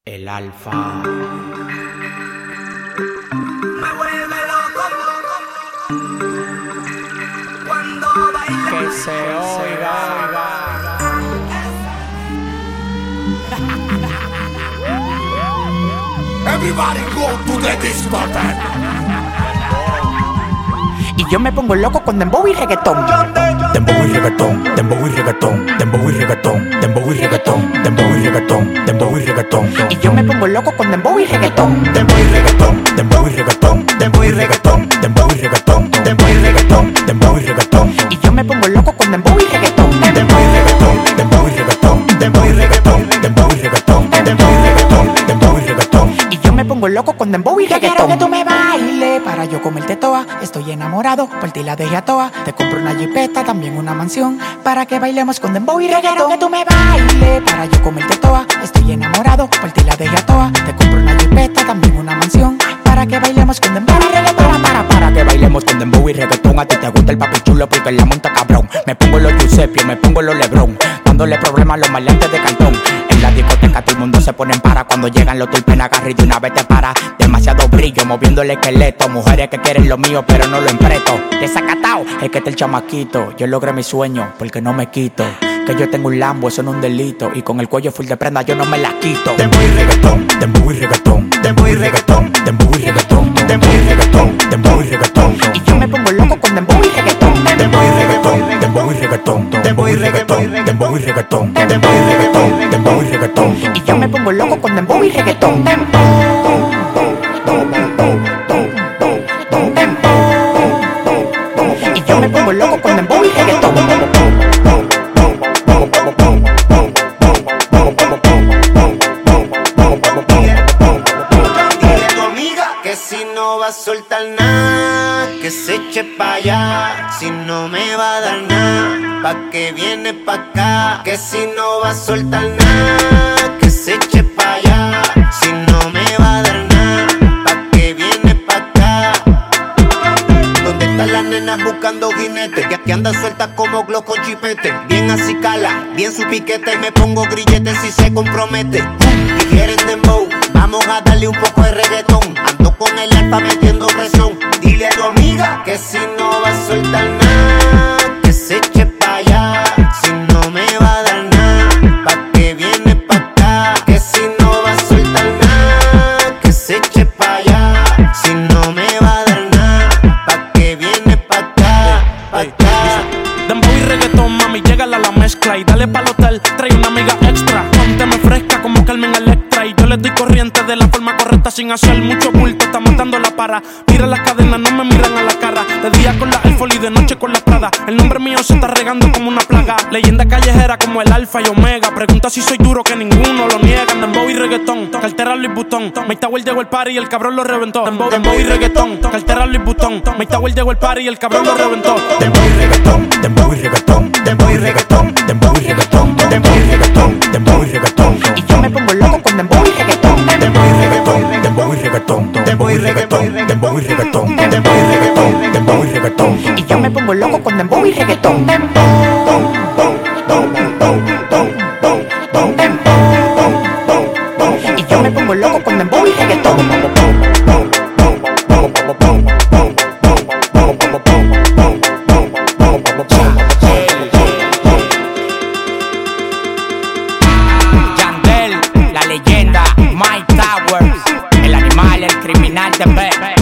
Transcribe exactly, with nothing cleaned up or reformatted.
El alfa. Me vuelve loco cuando baila. Que se oiga. Everybody go to the discotheque. Y yo me pongo loco con dembow y reggaetón. Dembow y reggaetón, dembow y reggaetón, dembow y reggaetón, dembow y reggaetón, dembow y reggaetón, dembow y reggaetón. Y yo me pongo loco con dembow y reggaetón. Dembow y reggaetón, dembow y reggaetón, dembow y reggaetón, dembow y reggaetón, dembow y reggaetón, dembow y reggaetón. Y yo me pongo loco con dembow y reggaetón. Dembow y reggaetón, dembow y reggaetón, dembow y reggaetón, dembow y reggaetón, dembow y reggaetón, dembow y reggaetón. Y yo me pongo loco con dembow y reggaetón. Quiero que tú me bailes para yo comerte toa. Estoy enamorado, por ti la dejé a toa. Te compro una jipeta, también una mansión, para que bailemos con dembow y reggaetón. Quiero que tú me bailes para yo comerte toa. Estoy enamorado, por ti la dejé a toa. Te compro una jipeta, también una mansión, para que bailemos con dembow y reggaetón. Para, para, para que bailemos con dembow y reggaetón. A ti te gusta el papi chulo porque la monta cabrón. Me pongo los Giuseppe, me pongo los Lebron, dándole problemas a los maleantes de cartón. En la discoteca todo el mundo se pone en para. Cuando llegan los tulpen agarra y de una vez te para. Demasiado brillo moviendo el esqueleto. Mujeres que quieren lo mío pero no lo empreto. Desacatao, es que está el chamaquito. Yo logré mi sueño porque no me quito. Que yo tengo un Lambo, eso no es un delito. Y con el cuello full de prenda yo no me la quito. Dembow y reggaetón, dembow y reggaetón, dembow y reggaetón, dembow y reggaetón, dembow y reggaetón, dembow y reggaetón. Y yo me pongo loco con dembow y reggaetón. Dembow y reggaetón, dembow y reggaetón, dembow y reggaetón, dembow y reggaetón, dembow y reggaetón, dembow y reggaetón. Y yo me pongo loco con dembow y reggaetón. Y yo me pongo loco con dembow y reggaetón. Dile a tu amiga que si no va a soltar nada, que se eche pa' allá. Si no me va a dar nada, pa' que viene pa' acá. Que si no va a soltar nada, que se eche pa' allá. Si no me va a dar nada, pa' que viene pa' acá. ¿Dónde están las nenas buscando jinetes? Que aquí anda suelta como glow con chipete. Bien así cala, bien su piquete. Me pongo grillete si se compromete. Y quieren dembow, vamos a darle un poco de reggaetón. Ando con el alfa metiendo presión. Dile a tu amiga que si no va a soltar nada, que se eche pa' allá. Si no me va a dar nada, pa' que viene pa' acá. Que si no va a soltar nada, que se eche pa' allá. Si no me va a dar nada, pa' que viene pa' acá, pa' acá. Dembow y reggaetón, mami, llégala a la mezcla y dale pa'l hotel, trae una amiga extra. Pónteme fresca como Carmen Electra y yo le doy corriente de la forma correcta sin hacer mucho bulto. Estamos dando la para, mira las cadenas, no me miran a la cara. De día con la iPhone y de noche con la Prada. El nombre mío se está regando como una plaga. Leyenda callejera como el Alfa y Omega. Pregunta si soy duro que ninguno lo niegan. Dembow y reggaetón, cartera Louis Vuitton. Mike Tower llegó el party y el cabrón lo reventó. Dembow, dembow y reggaetón, cartera Louis Vuitton. Mike Tower llegó el party y el cabrón lo reventó. Dembow y reggaetón, dembow y reggaetón, dembow y reggaetón, dembow y reggaetón, dembow y reggaetón, dembow y reggaetón. Y yo me pongo loco con dembow y reggaetón. Dembow y reggaetón, dembow y reggaetón, dembow y reggaetón, dembow y reggaetón, dembow y reggaetón, dembow y reggaetón. Y yo me pongo loco con dembow y reggaetón. Y yo me pongo loco con dembow y reggaetón. Yandel, la leyenda, Mike Towers, el animal, el criminal de B.